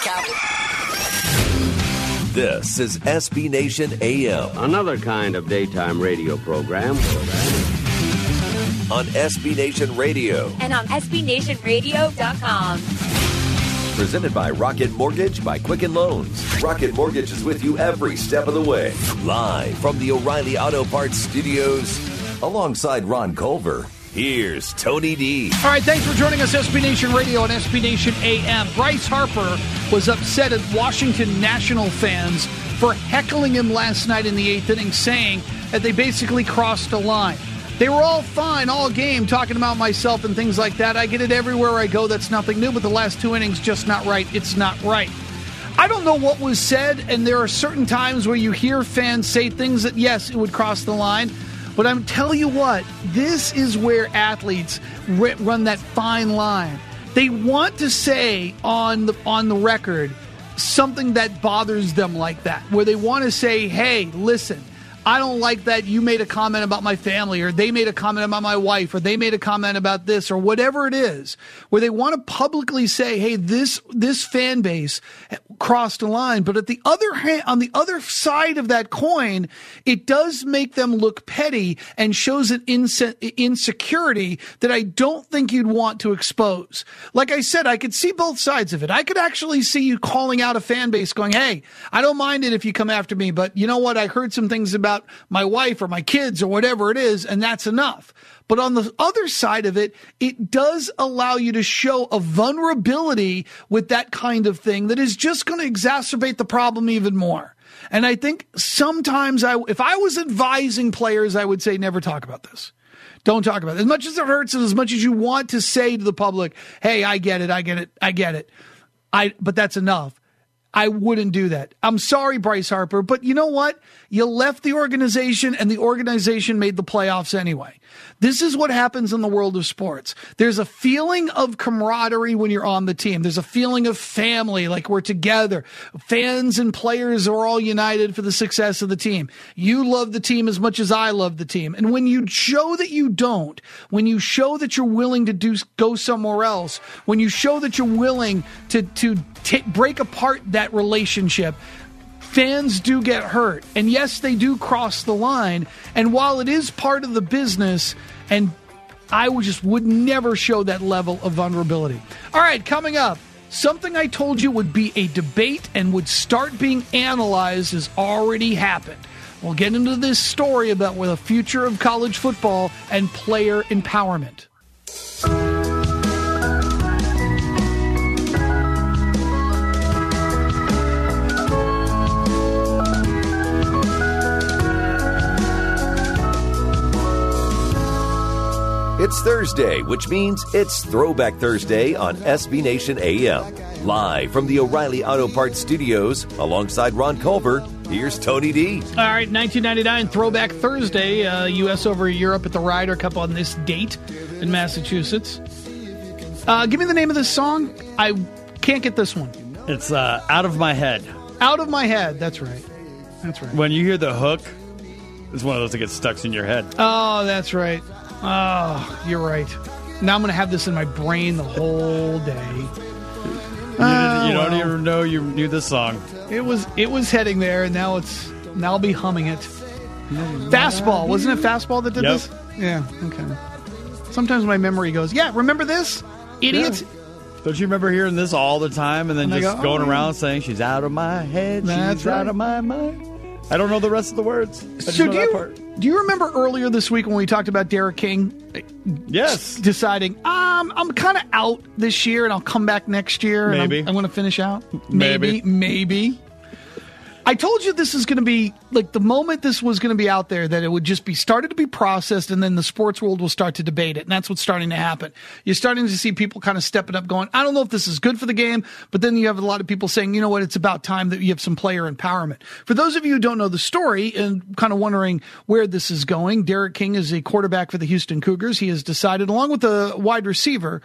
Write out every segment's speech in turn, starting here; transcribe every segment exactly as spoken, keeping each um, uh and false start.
out. This is S B Nation A M. Another kind of daytime radio program. On S B Nation Radio. And on S B Nation Radio dot com. Presented by Rocket Mortgage by Quicken Loans. Rocket Mortgage is with you every step of the way. Live from the O'Reilly Auto Parts Studios. Alongside Ron Culver, here's Tony D. All right, thanks for joining us, S B Nation Radio and S B Nation A M. Bryce Harper was upset at Washington National fans for heckling him last night in the eighth inning, saying that they basically crossed a line. They were all fine all game talking about myself and things like that. I get it everywhere I go. That's nothing new, but the last two innings, just not right. It's not right. I don't know what was said, and there are certain times where you hear fans say things that, yes, it would cross the line. But I'm telling you what, this is where athletes run that fine line. They want to say on the on the record something that bothers them like that, where they want to say, hey, listen, I don't like that you made a comment about my family, or they made a comment about my wife, or they made a comment about this, or whatever it is, where they want to publicly say, hey, this this fan base crossed a line. But at the other hand, on the other side of that coin, it does make them look petty and shows an inse- insecurity that I don't think you'd want to expose. Like I said, I could see both sides of it. I could actually see you calling out a fan base going, hey, I don't mind it if you come after me, but you know what? I heard some things about my wife or my kids or whatever it is, and that's enough. But on the other side of it, it does allow you to show a vulnerability with that kind of thing that is just going to exacerbate the problem even more. And I think sometimes I, if I was advising players, I would say never talk about this. Don't talk about it. As much as it hurts and as much as you want to say to the public, hey, I get it, I get it, I get it. I, but that's enough. I wouldn't do that. I'm sorry, Bryce Harper, but you know what? You left the organization, and the organization made the playoffs anyway. This is what happens in the world of sports. There's a feeling of camaraderie when you're on the team. There's a feeling of family, like we're together. Fans and players are all united for the success of the team. You love the team as much as I love the team. And when you show that you don't, when you show that you're willing to do go somewhere else, when you show that you're willing to to t- break apart that relationship, fans do get hurt. And yes, they do cross the line. And while it is part of the business, and I would just would never show that level of vulnerability. All right, coming up, something I told you would be a debate and would start being analyzed has already happened. We'll get into this story about where the future of college football and player empowerment. It's Thursday, which means it's Throwback Thursday on S B Nation A M. Live from the O'Reilly Auto Parts Studios, alongside Ron Culver, here's Tony D. All right, nineteen ninety-nine Throwback Thursday, uh, U S over Europe at the Ryder Cup on this date in Massachusetts. Uh, give me the name of this song. I can't get this one. It's uh, Out of My Head. Out of My Head, that's right. That's right. When you hear the hook, it's one of those that gets stuck in your head. Oh, that's right. Oh, you're right. Now I'm going to have this in my brain the whole day. You, Oh, you don't well. even know you knew this song. It was it was heading there, and now it's now I'll be humming it. Fastball, wasn't it Fastball that did Yep. this? Yeah. Okay. Sometimes my memory goes, yeah. Remember this, idiots? Yeah. Don't you remember hearing this all the time and then And I just go, going oh, around yeah. saying she's out of my head, That's she's right. out of my mind? I don't know the rest of the words. I just So know do that you part. do you remember earlier this week when we talked about Derek King? Yes. Deciding, um, I'm kind of out this year, and I'll come back next year. And Maybe. I'm, I'm going to finish out. Maybe. Maybe. Maybe. I told you this is going to be, like, the moment this was going to be out there, that it would just be started to be processed, and then the sports world will start to debate it. And that's what's starting to happen. You're starting to see people kind of stepping up going, I don't know if this is good for the game, but then you have a lot of people saying, you know what, it's about time that you have some player empowerment. For those of you who don't know the story and kind of wondering where this is going, Derek King is a quarterback for the Houston Cougars. He has decided, along with the wide receiver,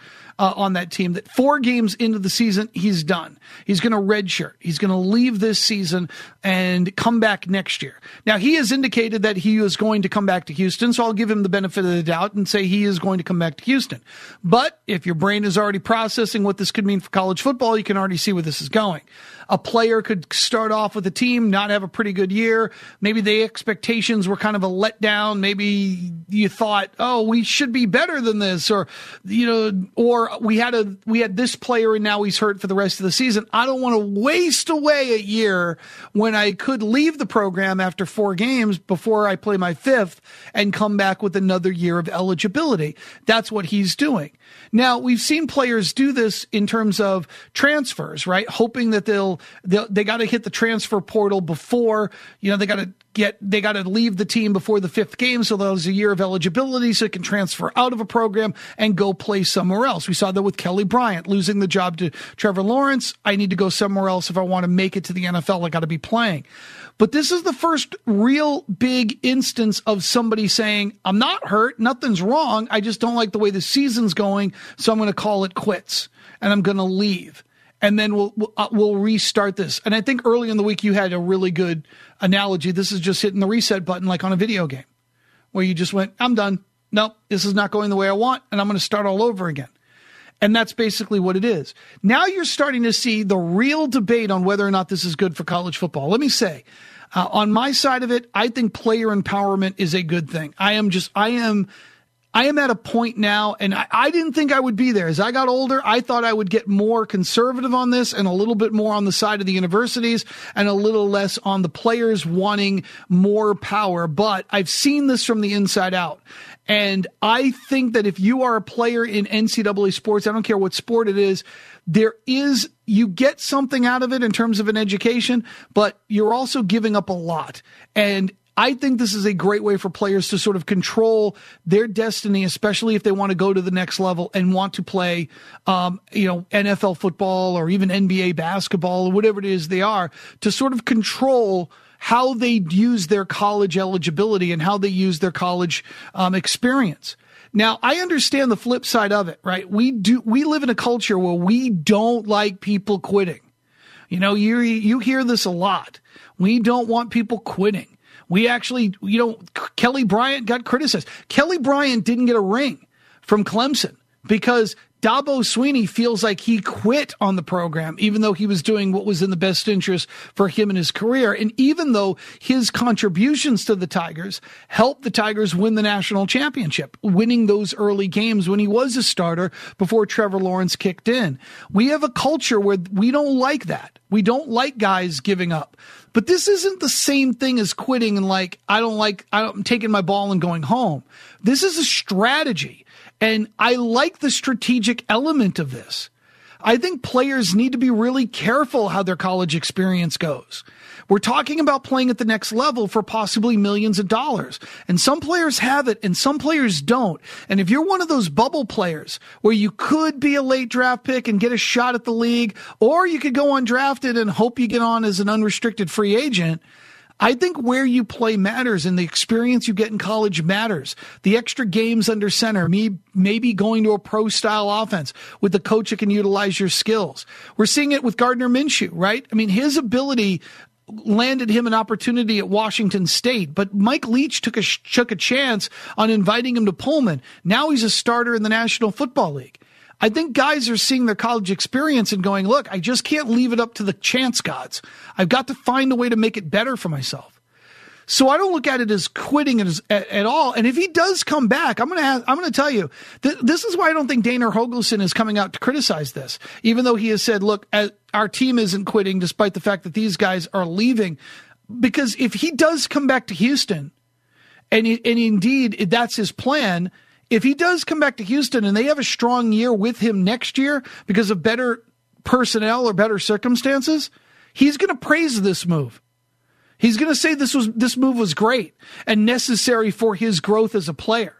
uh, on that team, that four games into the season, he's done. He's going to redshirt. He's going to leave this season and come back next year. Now, he has indicated that he is going to come back to Houston, so I'll give him the benefit of the doubt and say he is going to come back to Houston. But if your brain is already processing what this could mean for college football, you can already see where this is going. A player could start off with a team, not have a pretty good year. Maybe the expectations were kind of a letdown. Maybe you thought, oh, we should be better than this, or, you know, or we had a, we had this player and now he's hurt for the rest of the season. I don't want to waste away a year when I could leave the program after four games before I play my fifth and come back with another year of eligibility. That's what he's doing. Now, we've seen players do this in terms of transfers, right? Hoping that they'll, they'll they got to hit the transfer portal before, you know, they got to get, they got to leave the team before the fifth game. So there's a year of eligibility so it can transfer out of a program and go play somewhere else. We saw that with Kelly Bryant losing the job to Trevor Lawrence. I need to go somewhere else if I want to make it to the N F L. I got to be playing. But this is the first real big instance of somebody saying, I'm not hurt, nothing's wrong, I just don't like the way the season's going, so I'm going to call it quits, and I'm going to leave. And then we'll we'll, uh, we'll restart this. And I think early in the week you had a really good analogy. This is just hitting the reset button like on a video game, where you just went, I'm done. Nope, this is not going the way I want, and I'm going to start all over again. And that's basically what it is. Now you're starting to see the real debate on whether or not this is good for college football. Let me say, uh, on my side of it, I think player empowerment is a good thing. I am just, I am, I am at a point now, and I, I didn't think I would be there. As I got older, I thought I would get more conservative on this and a little bit more on the side of the universities and a little less on the players wanting more power. But I've seen this from the inside out. And I think that if you are a player in N C double A sports, I don't care what sport it is, there is, you get something out of it in terms of an education, but you're also giving up a lot. And I think this is a great way for players to sort of control their destiny, especially if they want to go to the next level and want to play, um, you know, N F L football or even N B A basketball or whatever it is they are, to sort of control how they use their college eligibility and how they use their college um, experience. Now, I understand the flip side of it, right? We do, we live in a culture where we don't like people quitting. You know, you, you hear this a lot. We don't want people quitting. We actually, you know, Kelly Bryant got criticized. Kelly Bryant didn't get a ring from Clemson because Dabo Swinney feels like he quit on the program, even though he was doing what was in the best interest for him and his career. And even though his contributions to the Tigers helped the Tigers win the national championship, winning those early games when he was a starter before Trevor Lawrence kicked in. We have a culture where we don't like that. We don't like guys giving up. But this isn't the same thing as quitting and like, I don't like, I'm taking my ball and going home. This is a strategy. And I like the strategic element of this. I think players need to be really careful how their college experience goes. We're talking about playing at the next level for possibly millions of dollars. And some players have it and some players don't. And if you're one of those bubble players where you could be a late draft pick and get a shot at the league, or you could go undrafted and hope you get on as an unrestricted free agent, I think where you play matters and the experience you get in college matters. The extra games under center, me maybe going to a pro-style offense with the coach that can utilize your skills. We're seeing it with Gardner Minshew, right? I mean, his ability landed him an opportunity at Washington State, but Mike Leach took a, took a chance on inviting him to Pullman. Now he's a starter in the National Football League. I think guys are seeing their college experience and going, look, I just can't leave it up to the chance gods. I've got to find a way to make it better for myself. So I don't look at it as quitting as, at, at all. And if he does come back, I'm going to have, I'm going to tell you, th- this is why I don't think Dana Holgorsen is coming out to criticize this, even though he has said, look, as, our team isn't quitting despite the fact that these guys are leaving. Because if he does come back to Houston, and, and indeed that's his plan, if he does come back to Houston and they have a strong year with him next year because of better personnel or better circumstances, he's going to praise this move. He's going to say this was this move was great and necessary for his growth as a player.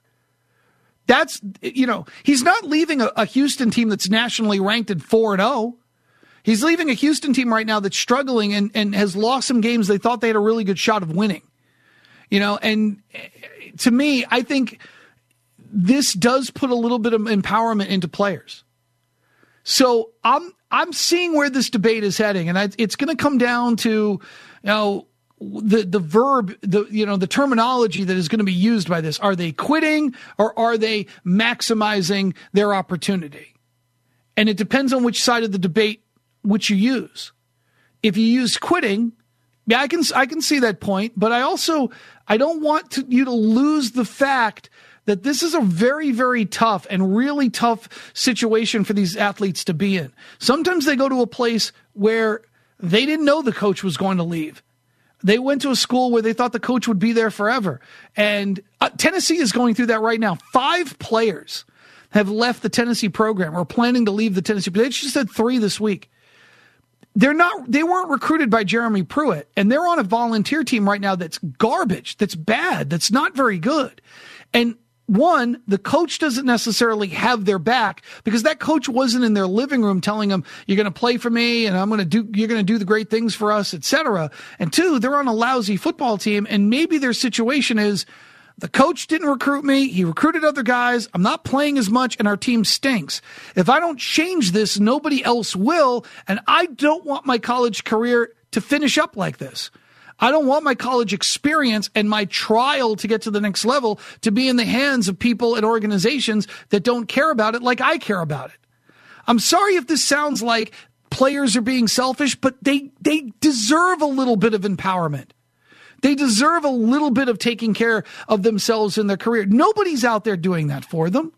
That's, you know, he's not leaving a, a Houston team that's nationally ranked at four and oh. He's leaving a Houston team right now that's struggling and, and has lost some games they thought they had a really good shot of winning. You know, and to me, I think this does put a little bit of empowerment into players. So I'm I'm seeing where this debate is heading, and I, it's going to come down to, you know, the the verb, the you know, the terminology that is going to be used by this. Are they quitting or are they maximizing their opportunity? And it depends on which side of the debate which you use. If you use quitting, yeah, I can I can see that point, but I also I don't want to, you to lose the fact that this is a very, very tough and really tough situation for these athletes to be in. Sometimes they go to a place where they didn't know the coach was going to leave. They went to a school where they thought the coach would be there forever. And uh, Tennessee is going through that right now. Five players have left the Tennessee program or planning to leave the Tennessee. They just said three this week. They're not, they weren't recruited by Jeremy Pruitt, and they're on a volunteer team right now that's garbage, that's bad, that's not very good. And one, the coach doesn't necessarily have their back because that coach wasn't in their living room telling them, you're going to play for me and I'm going to do, you're going to do the great things for us, et cetera. And two, they're on a lousy football team, and maybe their situation is the coach didn't recruit me. He recruited other guys. I'm not playing as much and our team stinks. If I don't change this, nobody else will. And I don't want my college career to finish up like this. I don't want my college experience and my trial to get to the next level to be in the hands of people and organizations that don't care about it like I care about it. I'm sorry if this sounds like players are being selfish, but they, they deserve a little bit of empowerment. They deserve a little bit of taking care of themselves in their career. Nobody's out there doing that for them,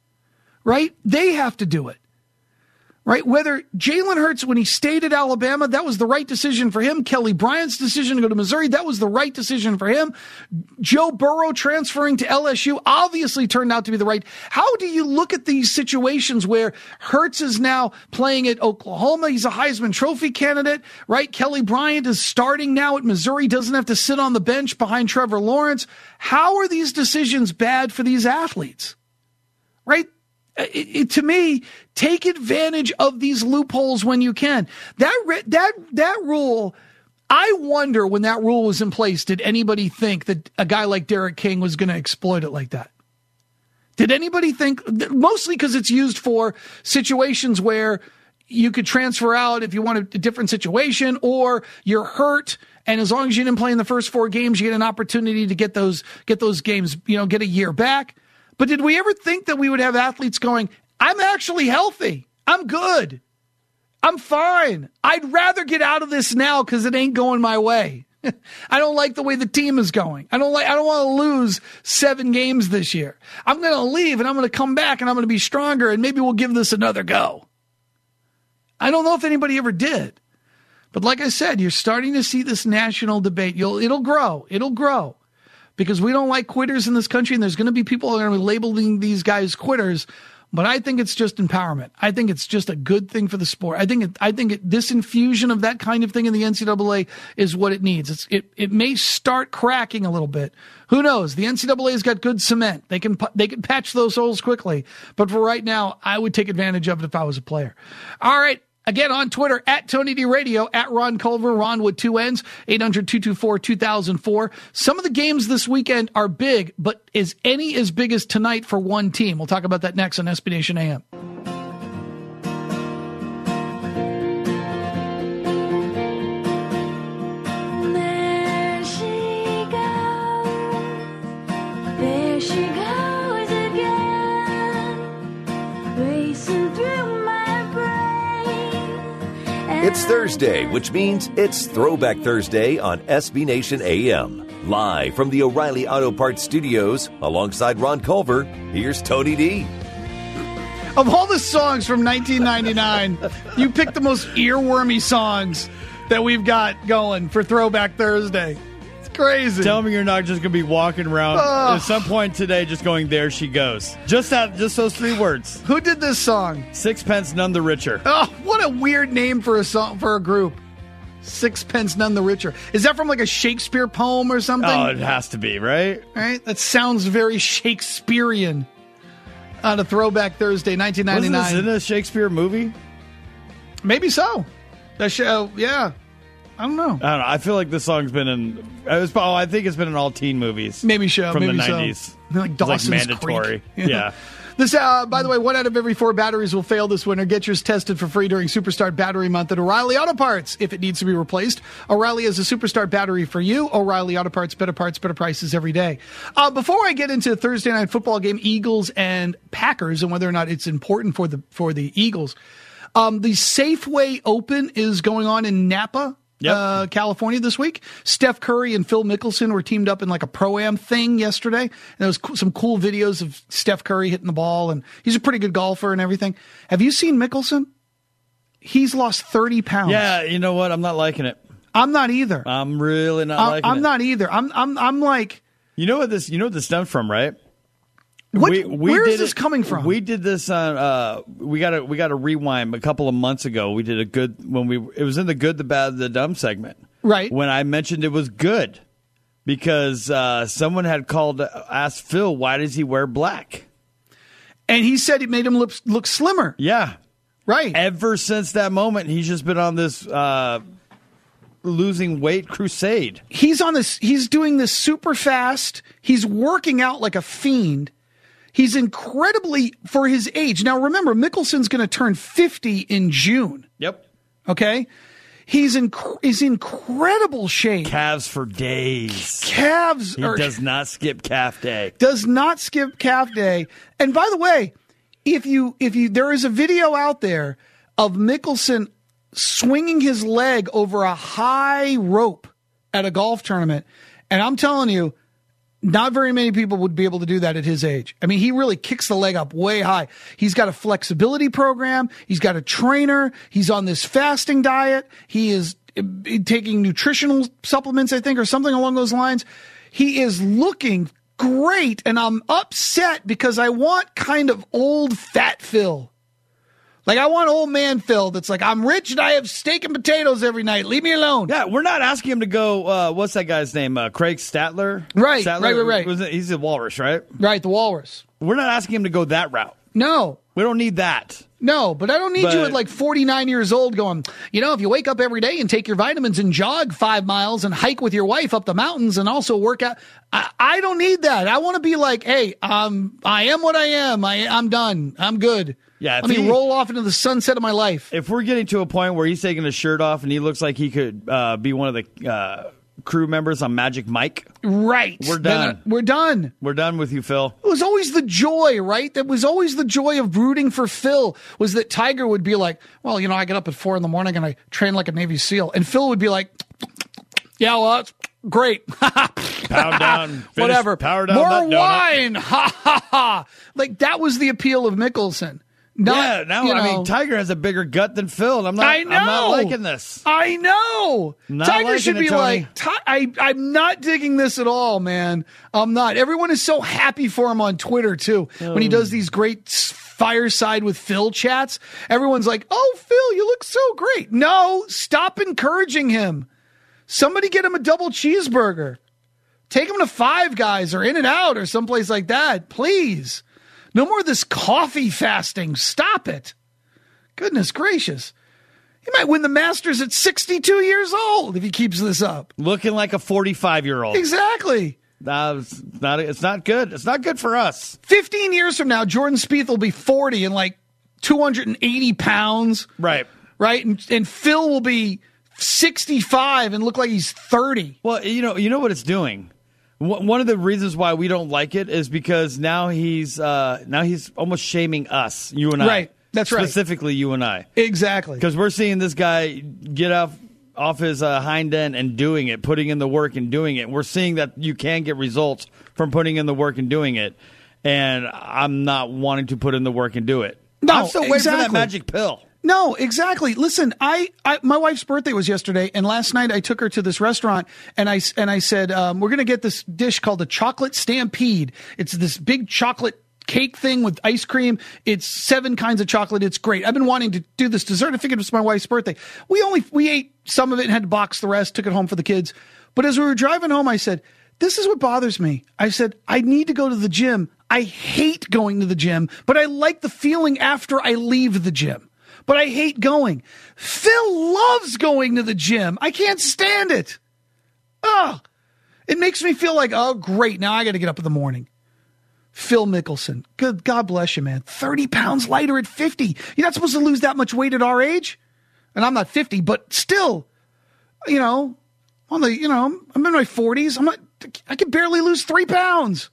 right? They have to do it. Right? Whether Jalen Hurts, when he stayed at Alabama, that was the right decision for him. Kelly Bryant's decision to go to Missouri, that was the right decision for him. Joe Burrow transferring to L S U obviously turned out to be the right. How do you look at these situations where Hurts is now playing at Oklahoma? He's a Heisman Trophy candidate, right? Kelly Bryant is starting now at Missouri, doesn't have to sit on the bench behind Trevor Lawrence. How are these decisions bad for these athletes? Right? It, it, to me, take advantage of these loopholes when you can. That that that rule, I wonder when that rule was in place, did anybody think that a guy like Derek King was going to exploit it like that? Did anybody think, mostly because it's used for situations where you could transfer out if you want a, a different situation, or you're hurt, and as long as you didn't play in the first four games, you get an opportunity to get those get those games, you know, get a year back. But did we ever think that we would have athletes going, I'm actually healthy. I'm good. I'm fine. I'd rather get out of this now because it ain't going my way. I don't like the way the team is going. I don't like, I don't want to lose seven games this year. I'm going to leave and I'm going to come back and I'm going to be stronger and maybe we'll give this another go. I don't know if anybody ever did. But like I said, you're starting to see this national debate. You'll, it'll grow. It'll grow. Because we don't like quitters in this country, and there's going to be people who are going to be labeling these guys quitters. But I think it's just empowerment. I think it's just a good thing for the sport. I think it, I think it, this infusion of that kind of thing in the N C double A is what it needs. It's, it it may start cracking a little bit. Who knows? The N C double A's got good cement. They can they can patch those holes quickly. But for right now, I would take advantage of it if I was a player. All right. Again, on Twitter, at Tony D Radio, at Ron Culver, Ron with two N's, eight hundred, two two four, two thousand four. Some of the games this weekend are big, but is any as big as tonight for one team? We'll talk about that next on S B Nation A M. There she goes, there she goes again, racing through my brain. It's Thursday, which means it's Throwback Thursday on S B Nation A M. Live from the O'Reilly Auto Parts Studios, alongside Ron Culver, here's Tony D. Of all the songs from nineteen ninety-nine, you picked the most earwormy songs that we've got going for Throwback Thursday. It's crazy. Tell me you're not just going to be walking around Oh. at some point today just going, there she goes. Just that, just those three words. Who did this song? Sixpence, none the richer. Oh, what a weird name for a song for a group. Sixpence None the Richer. Is that from like a Shakespeare poem or something? Oh, it has to be, right? Right? That sounds very Shakespearean. On a Throwback Thursday, nineteen Wasn't ninety-nine. this in a Shakespeare movie? Maybe so. That show, yeah. I don't know. I don't know. I feel like this song's been in. It was, oh, I think it's been in all teen movies. Maybe show. from maybe the so. nineties. Like It's like Dawson's mandatory. Creek. Yeah. This, uh, by the way, one out of every four batteries will fail this winter. Get yours tested for free during Superstart Battery Month at O'Reilly Auto Parts. If it needs to be replaced, O'Reilly has a Superstart battery for you. O'Reilly Auto Parts, better parts, better prices every day. Uh, before I get into the Thursday night football game, Eagles and Packers, and whether or not it's important for the for the Eagles, um, the Safeway Open is going on in Napa. Yep. Uh, California this week. Steph Curry and Phil Mickelson were teamed up in like a pro-am thing yesterday. And there was co- some cool videos of Steph Curry hitting the ball, and he's a pretty good golfer and everything. Have you seen Mickelson? He's lost thirty pounds. Yeah, you know what? I'm not liking it. I'm not either. I'm really not I'm, liking I'm it. I'm not either. I'm I'm I'm like, you know what this? You know what this stems from, right? What, we, we where did is this it, coming from? We did this on. Uh, we got to we got to rewind a couple of months ago. We did a good when we. It was in the good, the bad, the dumb segment. Right. When I mentioned it was good because uh, someone had called to ask Phil, why does he wear black? And he said it made him look, look slimmer. Yeah. Right. Ever since that moment, he's just been on this uh, losing weight crusade. He's on this. He's doing this super fast. He's working out like a fiend. He's incredibly, for his age. Now, remember, Mickelson's going to turn fifty in June. Yep. Okay? He's in he's incredible shape. Calves for days. Calves. He are, does not skip calf day. Does not skip calf day. And by the way, if you if you there is a video out there of Mickelson swinging his leg over a high rope at a golf tournament, and I'm telling you, not very many people would be able to do that at his age. I mean, he really kicks the leg up way high. He's got a flexibility program. He's got a trainer. He's on this fasting diet. He is taking nutritional supplements, I think, or something along those lines. He is looking great, and I'm upset because I want kind of old fat Phil. Like, I want old man Phil that's like, I'm rich and I have steak and potatoes every night. Leave me alone. Yeah, we're not asking him to go, uh, what's that guy's name? Uh, Craig Statler? Right, Statler? right, right, right. Was it, he's a walrus, right? Right, the walrus. We're not asking him to go that route. No. We don't need that. No, but I don't need But- you at like forty-nine years old going, you know, if you wake up every day and take your vitamins and jog five miles and hike with your wife up the mountains and also work out. I, I don't need that. I want to be like, hey, um, I am what I am. I, I'm done. I'm good. Yeah, if Let me he- roll off into the sunset of my life. If we're getting to a point where he's taking his shirt off and he looks like he could uh, be one of the uh, crew members on Magic Mike, Right. We're Then, done. uh, we're done. we're done with you, Phil. It was always the joy, right? That was always the joy of rooting for Phil, was that Tiger would be like, well, you know, I get up at four in the morning and I train like a Navy SEAL. And Phil would be like, yeah, well, that's great. Pound down. Finish, Whatever. Power down More that donut. wine. Ha, ha, ha. Like, that was the appeal of Mickelson. Not, Yeah, now, you I know, mean, Tiger has a bigger gut than Phil, and I'm not, I know. I'm not liking this. I know. Not Tiger liking should it, be Tony. like, Ti- I, I'm not digging this at all, man. I'm not. Everyone is so happy for him on Twitter, too. When he does these great s- fireside with Phil chats, everyone's like, oh, Phil, you look so great. No, stop encouraging him. Somebody get him a double cheeseburger. Take him to Five Guys or In and Out or someplace like that, please. No more of this coffee fasting. Stop it. Goodness gracious. He might win the Masters at sixty-two years old if he keeps this up. Looking like a forty-five-year-old. Exactly. Uh, it's not, it's not good. It's not good for us. fifteen years from now, Jordan Spieth will be forty and like two hundred eighty pounds. Right. Right? And, and Phil will be sixty-five and look like he's thirty. Well, you know, you know what it's doing. Wh- One of the reasons why we don't like it is because now he's uh, now he's almost shaming us, you and I. Right. That's right. Specifically, you and I, Exactly. because we're seeing this guy get off off his uh, hind end and doing it, putting in the work and doing it. We're seeing that you can get results from putting in the work and doing it, and I'm not wanting to put in the work and do it. No, I'm still waiting for that exactly. magic pill. No, exactly. Listen, I, I my wife's birthday was yesterday, and last night I took her to this restaurant, and I and I said um, we're going to get this dish called the Chocolate Stampede. It's this big chocolate cake thing with ice cream. It's seven kinds of chocolate. It's great. I've been wanting to do this dessert. I figured it was my wife's birthday. We only we ate some of it and had to box the rest. Took it home for the kids. But as we were driving home, I said, "This is what bothers me." I said, "I need to go to the gym. I hate going to the gym, but I like the feeling after I leave the gym." But I hate going. Phil loves going to the gym. I can't stand it. Ugh. It makes me feel like, oh, great. Now I got to get up in the morning. Phil Mickelson. Good, God bless you, man. thirty pounds lighter at fifty. You're not supposed to lose that much weight at our age. And I'm not fifty, but still, you know, on the, you know, I'm in my forties. I'm not, I can barely lose three pounds.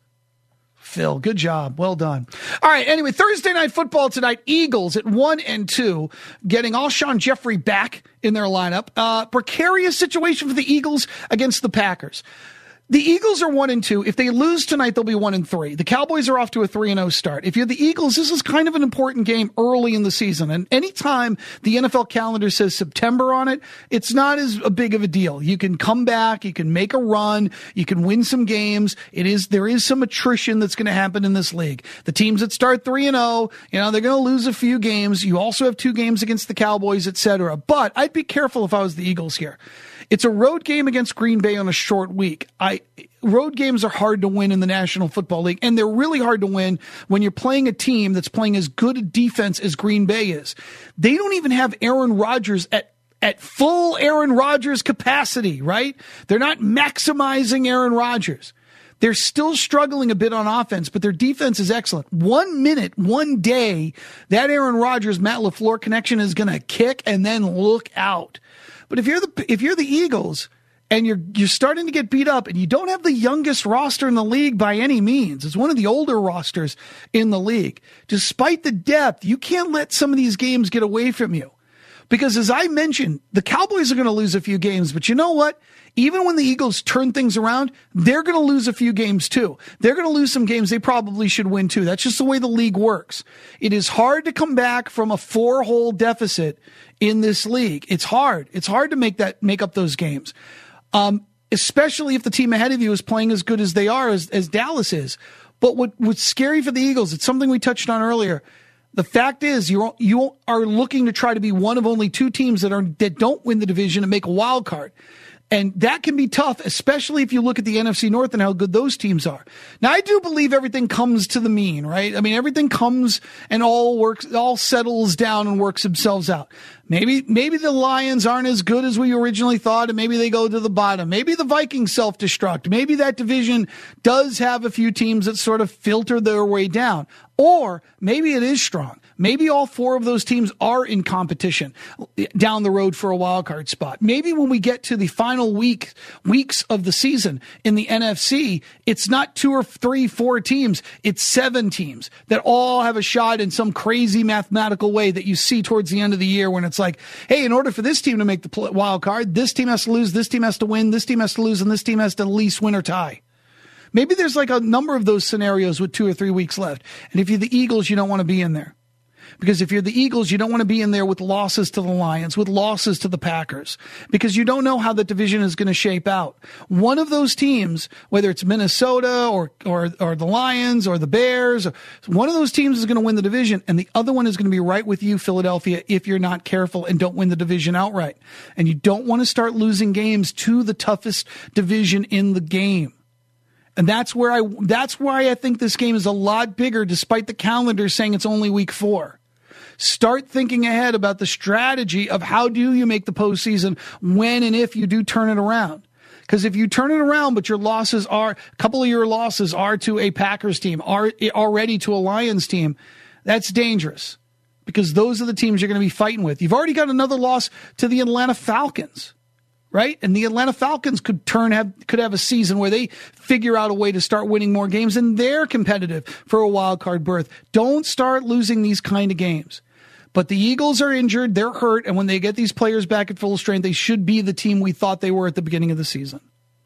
Phil, good job. Well done. All right. Anyway, Thursday night football tonight. Eagles at one and two, getting Alshon Jeffrey back in their lineup. Uh, precarious situation for the Eagles against the Packers. The Eagles are one and two. If they lose tonight, they'll be one and three. The Cowboys are off to a three and oh start. If you're the Eagles, this is kind of an important game early in the season. And anytime the N F L calendar says September on it, it's not as a big of a deal. You can come back, you can make a run, you can win some games. It is, there is some attrition that's going to happen in this league. The teams that start three and oh, you know, they're going to lose a few games. You also have two games against the Cowboys, et cetera. But I'd be careful if I was the Eagles here. It's a road game against Green Bay on a short week. I road games are hard to win in the National Football League, and they're really hard to win when you're playing a team that's playing as good a defense as Green Bay is. They don't even have Aaron Rodgers at at full Aaron Rodgers capacity, right? They're not maximizing Aaron Rodgers. They're still struggling a bit on offense, but their defense is excellent. One minute, one day, that Aaron Rodgers, Matt LaFleur connection is going to kick, and then look out. But if you're the if you're the Eagles and you're you're starting to get beat up and you don't have the youngest roster in the league by any means, it's one of the older rosters in the league. Despite the depth, you can't let some of these games get away from you. Because as I mentioned, the Cowboys are going to lose a few games, but you know what? Even when the Eagles turn things around, they're going to lose a few games too. They're going to lose some games they probably should win too. That's just the way the league works. It is hard to come back from a four-hole deficit in this league. It's hard. It's hard to make that make up those games, um, especially if the team ahead of you is playing as good as they are, as, as Dallas is. But what, what's scary for the Eagles, it's something we touched on earlier. The fact is, you you are looking to try to be one of only two teams that are that don't win the division and make a wild card. And that can be tough, especially if you look at the N F C North and how good those teams are. Now, I do believe everything comes to the mean, right? I mean, everything comes and all works, all settles down and works themselves out. Maybe, maybe the Lions aren't as good as we originally thought, and maybe they go to the bottom. Maybe the Vikings self-destruct. Maybe that division does have a few teams that sort of filter their way down. Or maybe it is strong. Maybe all four of those teams are in competition down the road for a wild card spot. Maybe when we get to the final week, weeks of the season in the N F C, it's not two or three, four teams. It's seven teams that all have a shot in some crazy mathematical way that you see towards the end of the year when it's like, hey, in order for this team to make the wild card, this team has to lose, this team has to win, this team has to lose, and this team has to at least win or tie. Maybe there's like a number of those scenarios with two or three weeks left. And if you're the Eagles, you don't want to be in there. Because if you're the Eagles, you don't want to be in there with losses to the Lions, with losses to the Packers, because you don't know how the division is going to shape out. One of those teams, whether it's Minnesota or or or the Lions or the Bears, one of those teams is going to win the division, and the other one is going to be right with you, Philadelphia, if you're not careful and don't win the division outright. And you don't want to start losing games to the toughest division in the game. And that's where I that's why I think this game is a lot bigger, despite the calendar saying it's only week four. Start thinking ahead about the strategy of how do you make the postseason when and if you do turn it around. Because if you turn it around, but your losses are, a couple of your losses are to a Packers team, are already to a Lions team, that's dangerous. Because those are the teams you're going to be fighting with. You've already got another loss to the Atlanta Falcons, right? And the Atlanta Falcons could turn have could have a season where they figure out a way to start winning more games, and they're competitive for a wild card berth. Don't start losing these kind of games. But the Eagles are injured, they're hurt, and when they get these players back at full strength, they should be the team we thought they were at the beginning of the season.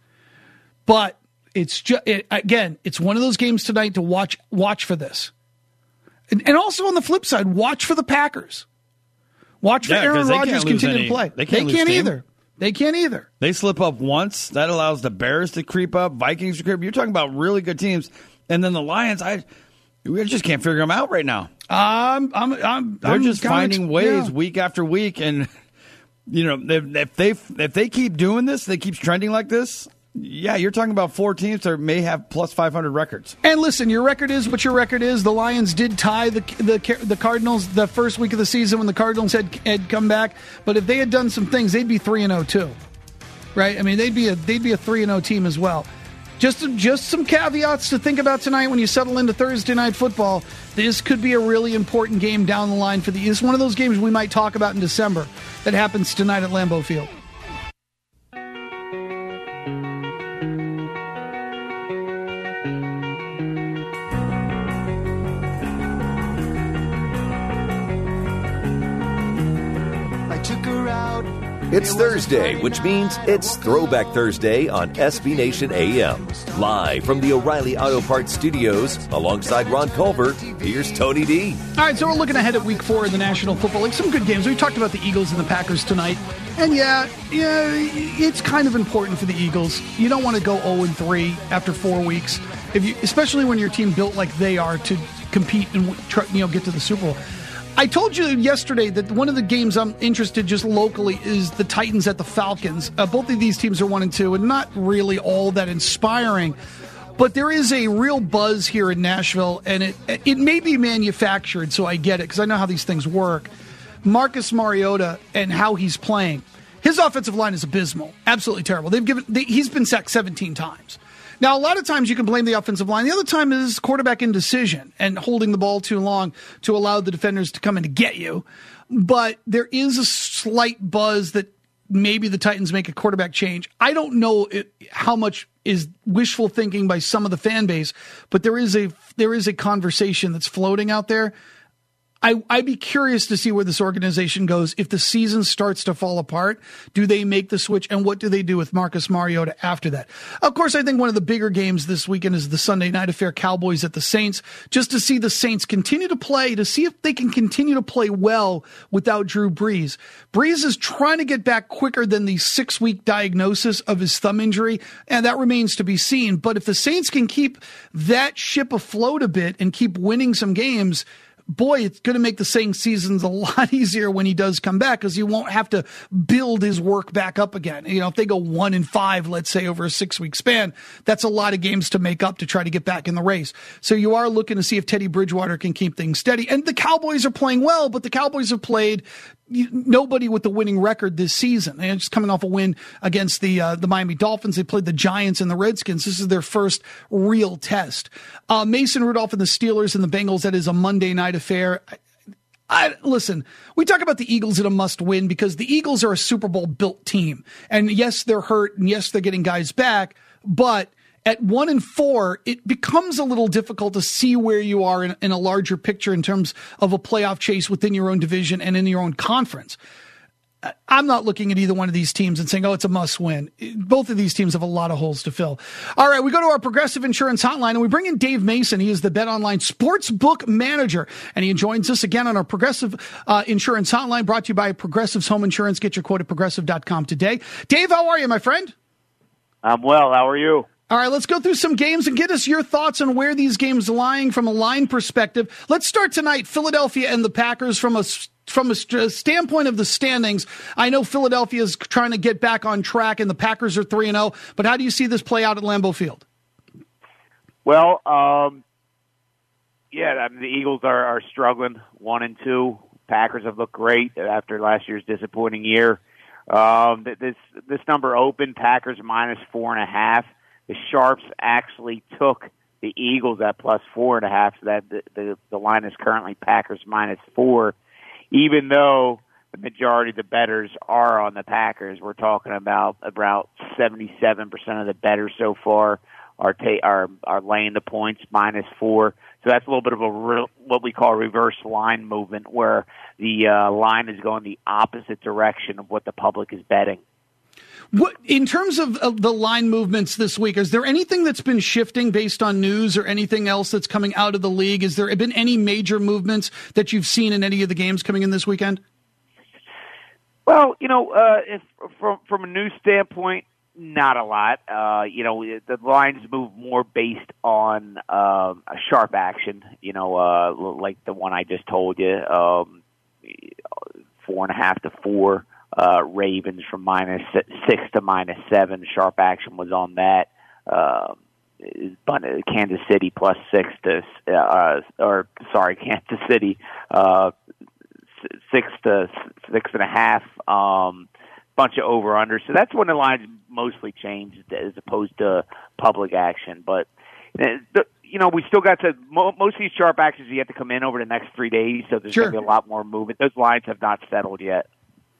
But it's just it, again, it's one of those games tonight to watch watch for this. And, and also on the flip side, watch for the Packers. Watch for yeah, Aaron Rodgers continue any, to play. They can't, they can't team. either. They can't either. They slip up once. That allows the Bears to creep up, Vikings to creep up. You're talking about really good teams. And then the Lions, I we just can't figure them out right now. Um, I'm, I'm, They're I'm just finding of, ways yeah. week after week. And, you know, if, if they if they keep doing this, they keep trending like this, yeah, you're talking about four teams that may have plus five hundred records. And listen, your record is what your record is. The Lions did tie the the the Cardinals the first week of the season when the Cardinals had had come back. But if they had done some things, they'd be three and zero too, right? I mean, they'd be a they'd be a three and zero team as well. Just, just some caveats to think about tonight when you settle into Thursday night football. This could be a really important game down the line for the. It's one of those games we might talk about in December that happens tonight at Lambeau Field. I took her out. It's Thursday, which means it's Throwback Thursday on S B Nation A M. Live from the O'Reilly Auto Parts Studios, alongside Ron Culver, here's Tony D. All right, so we're looking ahead at week four in the National Football League. Some good games. We talked about the Eagles and the Packers tonight. And yeah, yeah, it's kind of important for the Eagles. You don't want to go oh and three after four weeks, if you, especially when your team built like they are to compete and try, you know, get to the Super Bowl. I told you yesterday that one of the games I'm interested just locally is the Titans at the Falcons. Uh, both of these teams are one and two, and not really all that inspiring. But there is a real buzz here in Nashville, and it it may be manufactured, so I get it, because I know how these things work. Marcus Mariota and how he's playing. His offensive line is abysmal, absolutely terrible. They've given they, he's been sacked seventeen times. Now, a lot of times you can blame the offensive line. The other time is quarterback indecision and holding the ball too long to allow the defenders to come in to get you. But there is a slight buzz that maybe the Titans make a quarterback change. I don't know it, how much is wishful thinking by some of the fan base, but there is a there is a conversation that's floating out there. I, I'd be curious to see where this organization goes. If the season starts to fall apart, do they make the switch? And what do they do with Marcus Mariota after that? Of course, I think one of the bigger games this weekend is the Sunday night affair, Cowboys at the Saints, just to see the Saints continue to play, to see if they can continue to play well without Drew Brees. Brees is trying to get back quicker than the six-week diagnosis of his thumb injury, and that remains to be seen. But if the Saints can keep that ship afloat a bit and keep winning some games, boy, it's going to make the Saints seasons a lot easier when he does come back, because he won't have to build his work back up again. You know, if they go one and five, let's say over a six week span, that's a lot of games to make up to try to get back in the race. So you are looking to see if Teddy Bridgewater can keep things steady. And the Cowboys are playing well, but the Cowboys have played nobody with the winning record this season. They're just coming off a win against the uh, the Miami Dolphins. They played the Giants and the Redskins. This is their first real test. Uh, Mason Rudolph and the Steelers and the Bengals, that is a Monday night affair. I, I, listen, we talk about the Eagles in a must win because the Eagles are a Super Bowl built team. And yes, they're hurt, and yes, they're getting guys back, but at one and four, it becomes a little difficult to see where you are in, in a larger picture in terms of a playoff chase within your own division and in your own conference. I'm not looking at either one of these teams and saying, oh, it's a must win. Both of these teams have a lot of holes to fill. All right, we go to our Progressive Insurance Hotline, and we bring in Dave Mason. He is the BetOnline Sportsbook Manager, and he joins us again on our Progressive uh, Insurance Hotline, brought to you by Progressive's Home Insurance. Get your quote at progressive dot com today. Dave, how are you, my friend? I'm well. How are you? All right, let's go through some games and get us your thoughts on where these games are lying from a line perspective. Let's start tonight, Philadelphia and the Packers from a from a standpoint of the standings. I know Philadelphia is trying to get back on track, and the Packers are three and oh, but how do you see this play out at Lambeau Field? Well, um, yeah, I mean, the Eagles are, are struggling, one and two. Packers have looked great after last year's disappointing year. Um, this this number opened, Packers minus four and a half. The Sharps actually took the Eagles at plus four and a half, so that the, the, the line is currently Packers minus four. Even though the majority of the bettors are on the Packers, we're talking about about seventy-seven percent of the bettors so far are ta- are are laying the points minus four. So that's a little bit of a real, what we call reverse line movement, where the uh, line is going the opposite direction of what the public is betting. What, in terms of, of the line movements this week, is there anything that's been shifting based on news or anything else that's coming out of the league? Has there been any major movements that you've seen in any of the games coming in this weekend? Well, you know, uh, if, from from a news standpoint, not a lot. Uh, you know, the lines move more based on uh, a sharp action, you know, uh, like the one I just told you, um, four and a half to four. Uh, Ravens from minus six to minus seven. Sharp action was on that. Uh, Kansas City plus six to, uh, or sorry, Kansas City uh, six to six and a half. Um, bunch of over under. So that's when the lines mostly changed as opposed to public action. But uh, the, you know, we still got to mo- most of these sharp actions. You have to come in over the next three days, so there's Sure. going to be a lot more movement. Those lines have not settled yet.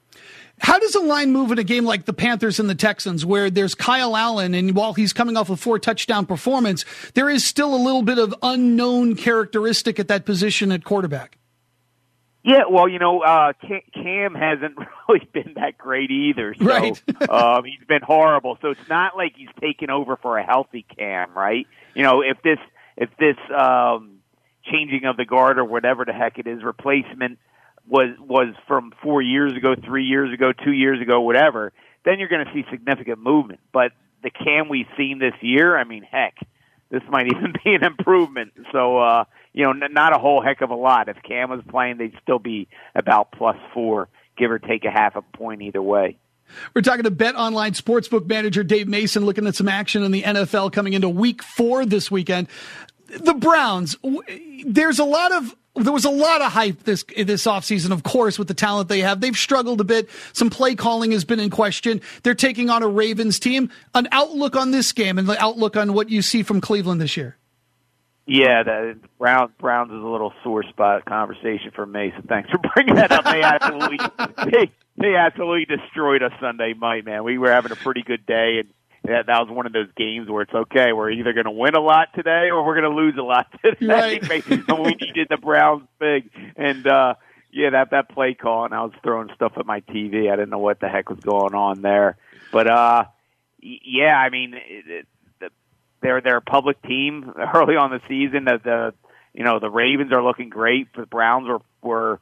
How does a line move in a game like the Panthers and the Texans, where there's Kyle Allen, and while he's coming off a four-touchdown performance, there is still a little bit of unknown characteristic at that position at quarterback? Yeah, well, you know, uh, Cam hasn't really been that great either. So, Right. um, he's been horrible. So it's not like he's taken over for a healthy Cam, right? You know, if this if this um, changing of the guard or whatever the heck it is, replacement was was from four years ago, three years ago, two years ago, whatever, then you're going to see significant movement. But the Cam we've seen this year, I mean, heck, this might even be an improvement. So, uh, you know, n- not a whole heck of a lot. If Cam was playing, they'd still be about plus four, give or take a half a point either way. We're talking to Bet Online Sportsbook manager Dave Mason, looking at some action in the N F L coming into week four this weekend. The Browns, there's a lot of There was a lot of hype this this offseason, of course, with the talent they have. They've struggled a bit. Some play calling has been in question. They're taking on a Ravens team. An outlook on this game and the outlook on what you see from Cleveland this year. Yeah, the Browns Browns is a little sore spot conversation for me. So thanks for bringing that up. They absolutely they, they absolutely destroyed us Sunday night, man. We were having a pretty good day, and that, that was one of those games where it's okay. We're either going to win a lot today or we're going to lose a lot today. Right. And we needed the Browns big, and uh, yeah, that that play call, and I was throwing stuff at my T V. I didn't know what the heck was going on there, but uh, yeah, I mean. It, it, They're they're a public team early on the season. The, the you know the Ravens are looking great. The Browns were were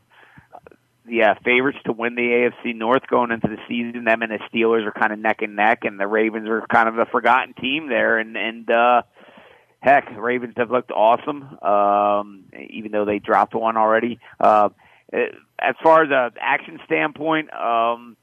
yeah favorites to win the A F C North going into the season. Them and the Steelers are kind of neck and neck, and the Ravens are kind of a forgotten team there. And and uh, heck, the Ravens have looked awesome, um, even though they dropped one already. Uh, as far as an action standpoint, um,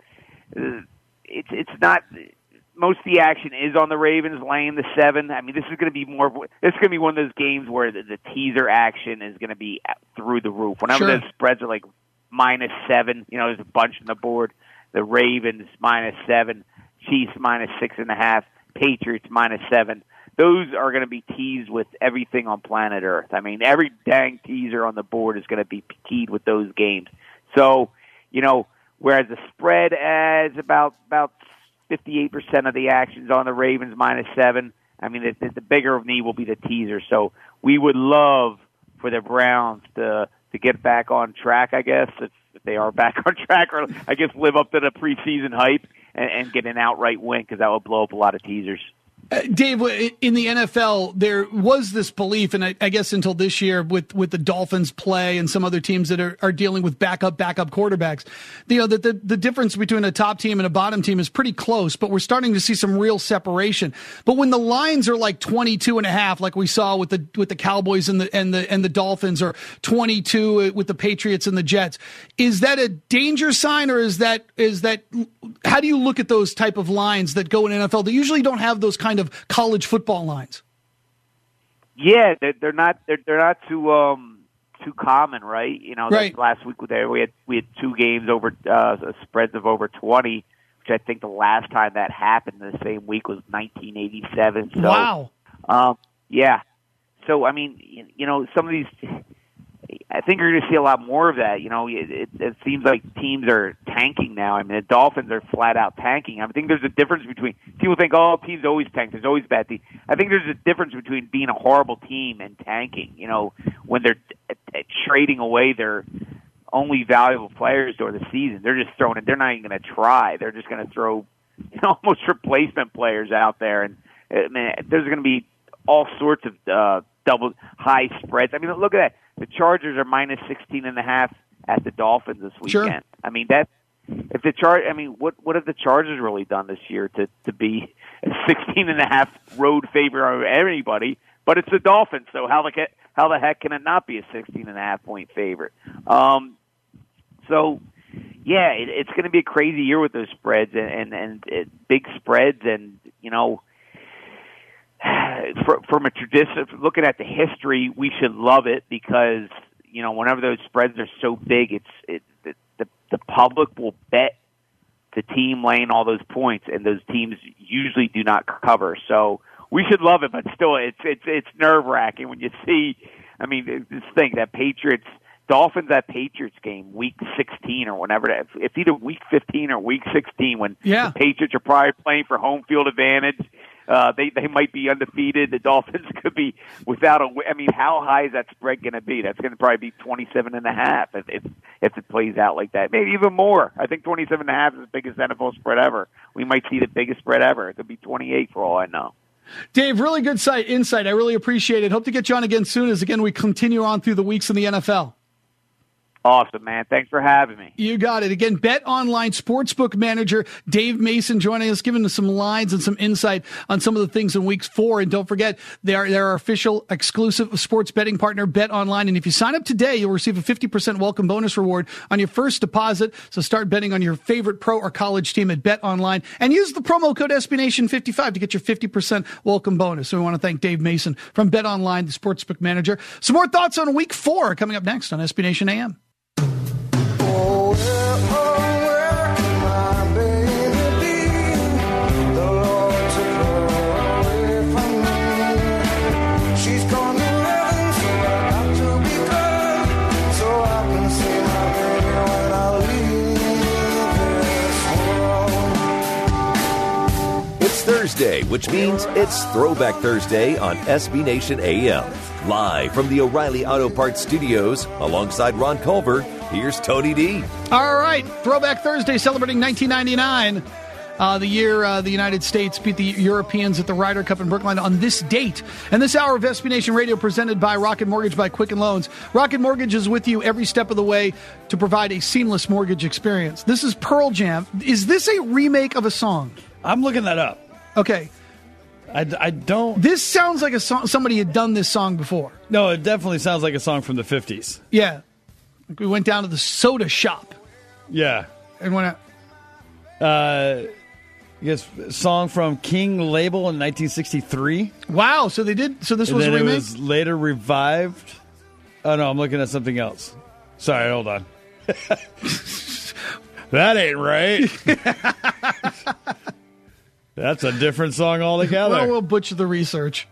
it's it's not. Most of the action is on the Ravens laying the seven. I mean, this is going to be more. This is going to be one of those games where the, the teaser action is going to be through the roof. Whenever Sure. those spreads are like minus seven, you know, there's a bunch on the board. The Ravens minus seven, Chiefs minus six and a half, Patriots minus seven. Those are going to be teased with everything on planet Earth. I mean, every dang teaser on the board is going to be keyed with those games. So, you know, whereas the spread adds about about. fifty-eight percent of the actions on the Ravens minus seven. I mean, the, the bigger of need will be the teaser. So we would love for the Browns to to get back on track, I guess, if, if they are back on track, or I guess live up to the preseason hype and, and get an outright win, because that would blow up a lot of teasers. Uh, Dave, in the N F L, there was this belief, and I, I guess until this year with, with the Dolphins play and some other teams that are, are dealing with backup, backup quarterbacks, you know, that the, the difference between a top team and a bottom team is pretty close, but we're starting to see some real separation. But when the lines are like twenty-two and a half, like we saw with the, with the Cowboys and the, and the, and the Dolphins, or twenty-two with the Patriots and the Jets, is that a danger sign, or is that, is that, how do you look at those type of lines that go in N F L? They usually don't have those kind of college football lines. Yeah, they're, they're not they're, they're not too um too common, right? You know, Right. last week there we had we had two games over uh, spreads of over twenty, which I think the last time that happened the same week was nineteen eighty-seven. So, Wow. Um, yeah. So I mean, you, you know, some of these. I think you're going to see a lot more of that. You know, it, it, it seems like teams are tanking now. I mean, the Dolphins are flat out tanking. I think there's a difference between people think, oh, teams always tank. There's always bad teams. I think there's a difference between being a horrible team and tanking. You know, when they're t- t- trading away their only valuable players during the season, they're just throwing it. They're not even going to try. They're just going to throw, you know, almost replacement players out there, and I mean, there's going to be all sorts of uh, double high spreads. I mean, look at that. The Chargers are minus sixteen and a half at the Dolphins this weekend. Sure. I mean, that if the Char, I mean, what what have the Chargers really done this year to to be a sixteen and a half road favorite over anybody? But it's the Dolphins, so how the how the heck can it not be a sixteen and a half point favorite? Um, so yeah, it, it's going to be a crazy year with those spreads and and, and it, big spreads, and you know. For, from a tradition, looking at the history, we should love it because you know whenever those spreads are so big, it's it, the, the the public will bet the team laying all those points, and those teams usually do not cover. So we should love it, but still, it's it's it's nerve wracking when you see. I mean, this thing that Patriots. Dolphins that Patriots game, week sixteen or whenever. That, it's either week fifteen or week sixteen when yeah. the Patriots are probably playing for home field advantage. Uh, they they might be undefeated. The Dolphins could be without a. I mean, how high is that spread going to be? That's going to probably be twenty-seven and a half if, if if it plays out like that. Maybe even more. I think twenty-seven and a half is the biggest N F L spread ever. We might see the biggest spread ever. It could be twenty-eight for all I know. Dave, really good site, insight. I really appreciate it. Hope to get you on again soon as, again, we continue on through the weeks in the N F L. Awesome, man. Thanks for having me. You got it. Again, BetOnline Sportsbook Manager Dave Mason joining us, giving us some lines and some insight on some of the things in week four. And don't forget, they are their official exclusive sports betting partner, BetOnline. And if you sign up today, you'll receive a fifty percent welcome bonus reward on your first deposit. So start betting on your favorite pro or college team at BetOnline and use the promo code S B Nation fifty-five to get your fifty percent welcome bonus. So we want to thank Dave Mason from BetOnline, the Sportsbook Manager. Some more thoughts on week four coming up next on S B Nation A M. Thursday, which means it's Throwback Thursday on S B Nation A M. Live from the O'Reilly Auto Parts Studios, alongside Ron Culver, here's Tony D. All right, Throwback Thursday, celebrating nineteen ninety-nine, uh, the year uh, the United States beat the Europeans at the Ryder Cup in Brookline on this date. And this hour of S B Nation Radio presented by Rocket Mortgage by Quicken Loans. Rocket Mortgage is with you every step of the way to provide a seamless mortgage experience. This is Pearl Jam. Is this a remake of a song? I'm looking that up. Okay. I, I don't... This sounds like a song, somebody had done this song before. No, it definitely sounds like a song from the fifties. Yeah. We went down to the soda shop. Yeah. And went out. Uh, I guess song from King label in nineteen sixty-three. Wow, so they did... So this and was a then remake? It was later revived. Oh, no, I'm looking at something else. Sorry, hold on. That ain't right. That's a different song altogether. Well, we'll butcher the research.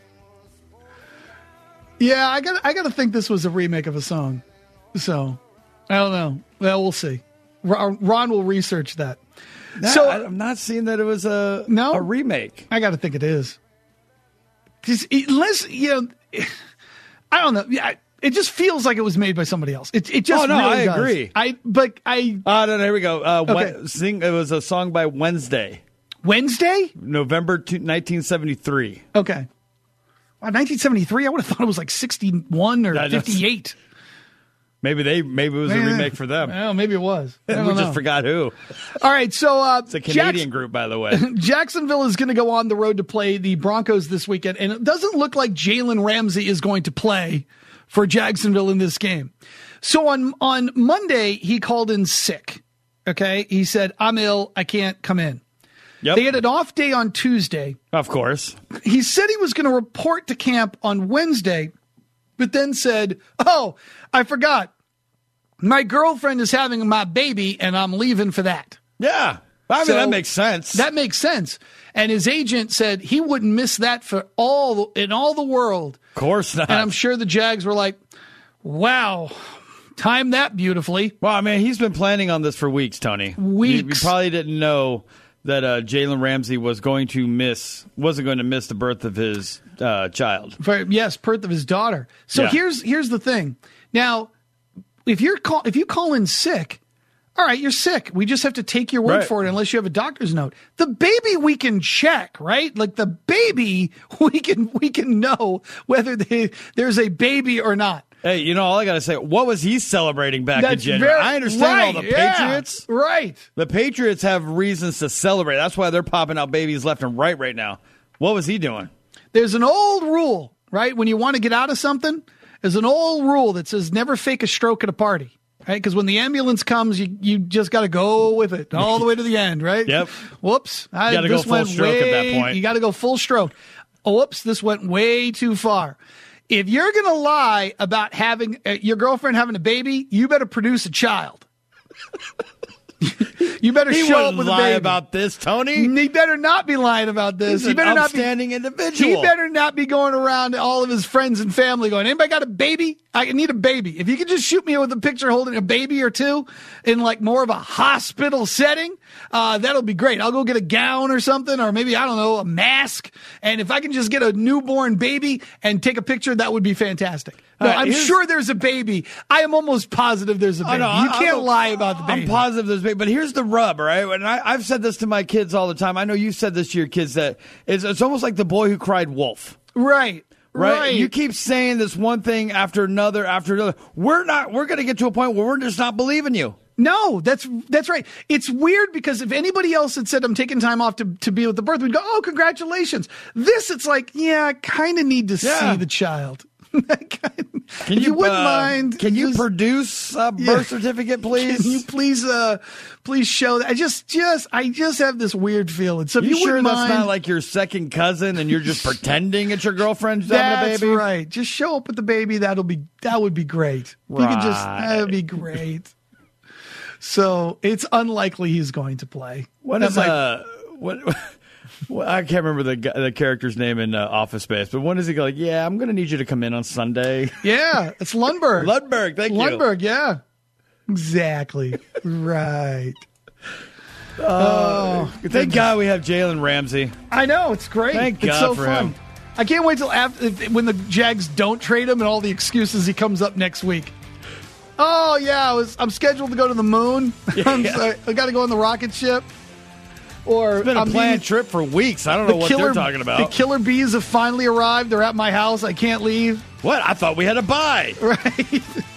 Yeah, I got I got to think this was a remake of a song. So, I don't know. Well, we'll see. Ron, Ron will research that. No, so I'm not seeing that it was a no? a remake. I got to think it is. Because unless, you know, I don't know. Yeah, it just feels like it was made by somebody else. It, it just oh, no, really I does. agree. I, but I... Oh, no, no, here we go. Uh, okay. Wen- sing, it was a song by Wednesday. Wednesday? November nineteen seventy-three. Okay. Wow, nineteen seventy-three? I would have thought it was like sixty-one or That- that's- fifty-eight. Maybe they maybe it was a Yeah. remake for them. Well, maybe it was. I we don't just know. forgot who. All right, so uh, It's a Canadian Jacks- group, by the way. Jacksonville is going to go on the road to play the Broncos this weekend, and it doesn't look like Jalen Ramsey is going to play for Jacksonville in this game. So on on Monday, he called in sick. Okay, he said, "I'm ill. I can't come in." Yep. They had an off day on Tuesday. Of course. He said he was going to report to camp on Wednesday, but then said, "Oh, I forgot. My girlfriend is having my baby, and I'm leaving for that." Yeah. I mean, So, that makes sense. That makes sense. And his agent said he wouldn't miss that for all in all the world. Of course not. And I'm sure the Jags were like, wow, timed that beautifully. Well, I mean, he's been planning on this for weeks, Tony. Weeks. You, you probably didn't know that uh, Jalen Ramsey was going to miss, wasn't going to miss the birth of his uh, child. For, yes, birth of his daughter. So Yeah. here's here's the thing. Now, if you're call, if you call in sick, all right, you're sick. We just have to take your word Right. for it unless you have a doctor's note. The baby we can check, right? Like the baby, we can we can know whether they, there's a baby or not. Hey, you know, all I got to say, what was he celebrating back in That's January? very- I understand all right, the yeah, Patriots. right. The Patriots have reasons to celebrate. That's why they're popping out babies left and right right now. What was he doing? There's an old rule, right? When you want to get out of something, there's an old rule that says never fake a stroke at a party, right? Because when the ambulance comes, you, you just got to go with it all the way to the end, right? Yep. Whoops. I, gotta go this full went stroke at that way- point. You got to go full stroke. Oh, whoops, this went way too far. If you're going to lie about having uh, your girlfriend having a baby, you better produce a child. You better He show up wouldn't with a lie baby. about this, Tony. He better not be lying about this. He's he an better not be outstanding individual. He better not be going around to all of his friends and family going, anybody got a baby? I need a baby. If you could just shoot me with a picture holding a baby or two in like more of a hospital setting, uh, that'll be great. I'll go get a gown or something, or maybe, I don't know, a mask. And if I can just get a newborn baby and take a picture, that would be fantastic. No, right, I'm here's- sure there's a baby. I am almost positive there's a baby. I know, you I- can't I'm- lie about the baby. I'm positive there's big, but here's the rub, right? And I, I've said this to my kids all the time. I know you said this to your kids that it's, it's almost like the boy who cried wolf. Right. Right? Right. You keep saying this one thing after another after another. We're not. We're going to get to a point where we're just not believing you. No, that's that's right. It's weird because if anybody else had said I'm taking time off to, to be with the birth, we'd go, oh, congratulations. This, it's like, yeah, I kind of need to Yeah. see the child. Can if you, wouldn't uh, mind, Can you just- produce a birth Yeah. certificate, please? Can you please, uh, please show that? I just, just, I just have this weird feeling. So if you, you, sure wouldn't that's mind, not like your second cousin and you're just pretending it's your girlfriend's having a that's baby? right. Just show up with the baby. That'll be, that would be great. If you could just, that would be great. So it's unlikely he's going to play. What That is might- uh what? Well, I can't remember the guy- the character's name in uh, Office Space, but when is he go like, yeah, I'm going to need you to come in on Sunday? Yeah, it's Lundberg. Lundberg, thank you. Lundberg, yeah. Exactly. Right. Oh, thank God we have Jalen Ramsey. I know, it's great. Thank it's God so for fun. him. I can't wait till after if, when the Jags don't trade him and all the excuses he comes up next week. Oh yeah, I was I'm scheduled to go to the moon. I'm, I, I got to go on the rocket ship. Or It's been a I'm planned being- trip for weeks. I don't know the what killer, they're talking about. The killer bees have finally arrived. They're at my house. I can't leave. What? I thought we had a bye. Right.